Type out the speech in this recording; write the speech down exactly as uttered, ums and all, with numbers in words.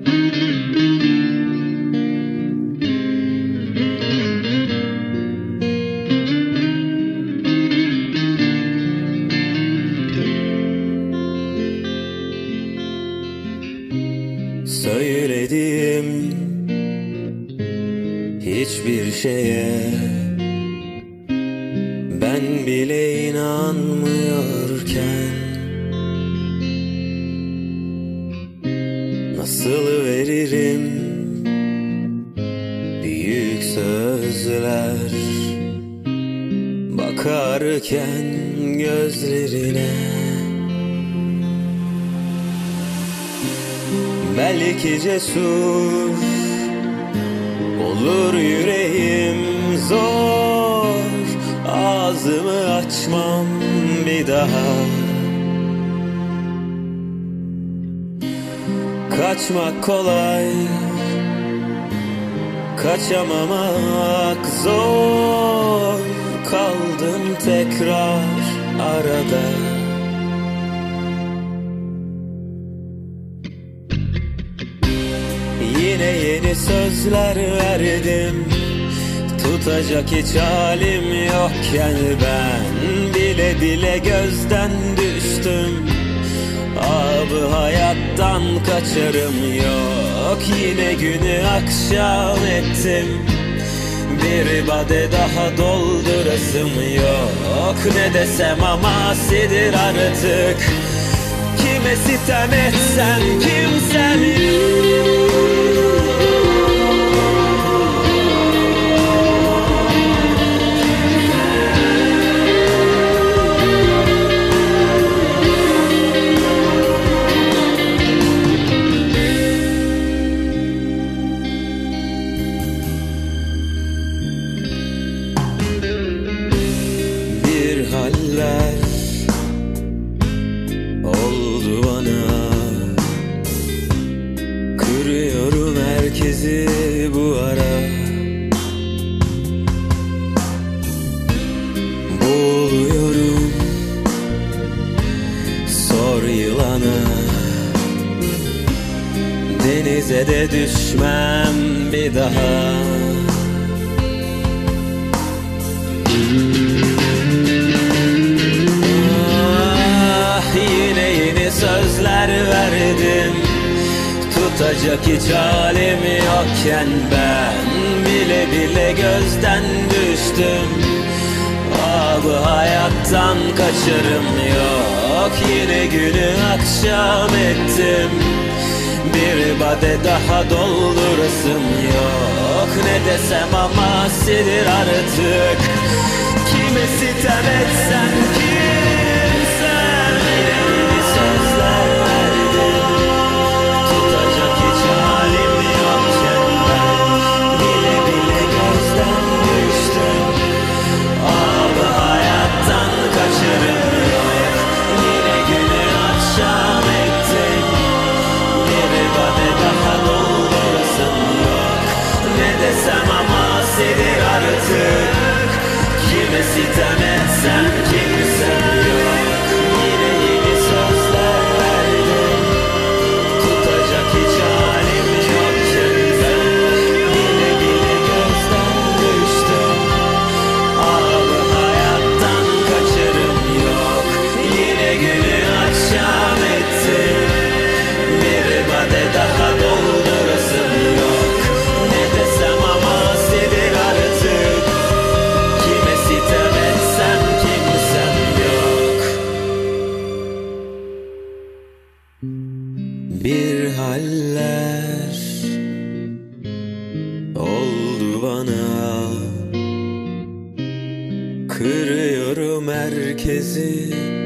Söylediğim hiçbir şeye ben bile inanmıyorken nasıl veririm büyük sözler bakarken gözlerine. Belki cesur olur yüreğim, zor ağzımı açmam bir daha. Kaçmak kolay, kaçamamak zor. Kaldım tekrar arada. Yine yeni sözler verdim, tutacak hiç halim yokken ben bile bile gözden düştüm. Abi hayattan kaçarım yok, yine günü akşam ettim. Bir bade daha doldurasım yok, ne desem amasidir artık. Kime sitem etsem kimsem yok. Bir haller oldu bana, kırıyorum herkesi bu ara. Boğuluyorum, sor yılana. Denize de düşmem bir daha. Sözler verdim, tutacak hiç halim yokken ben bile bile gözden düştüm. Abi hayattan kaçarım yok, yine günü akşam ettim. Bir bade daha doldurasım yok, ne desem amasidir artık. Kime sitem etsem kimsem. Yine sözler verdim, tutacak hiç halim yokken ben bile bile gözden düştüm. Abi hayattan kaçarım yok, yine günü akşam ettim. Bir bade daha doldurasım yok, ne desem amasidir artık. Kime sitem etsem kimsem yok. Yine yeni sözler verdim, tutacak hiç halim yokken ben bile bile gözden düştüm. Abi hayattan kaçarım yok, yine günü akşam ettim. Bir bade daha doldurasım yok, ne desem amasidir artık. Kime sitem etsem kimsem yok. Bir haller oldu bana, kırıyorum herkesi